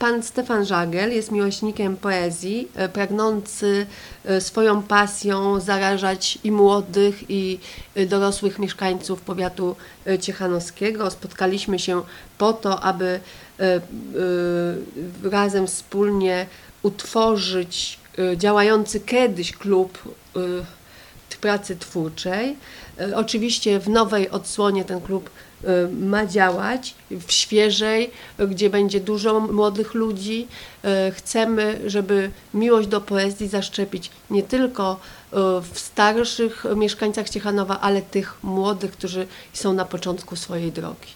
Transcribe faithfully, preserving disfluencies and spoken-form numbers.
Pan Stefan Żagiel jest miłośnikiem poezji, pragnący swoją pasją zarażać i młodych, i dorosłych mieszkańców powiatu ciechanowskiego. Spotkaliśmy się po to, aby razem wspólnie utworzyć działający kiedyś klub pracy twórczej. Oczywiście w nowej odsłonie ten klub ma działać, w świeżej, gdzie będzie dużo młodych ludzi. Chcemy, żeby miłość do poezji zaszczepić nie tylko w starszych mieszkańcach Ciechanowa, ale tych młodych, którzy są na początku swojej drogi.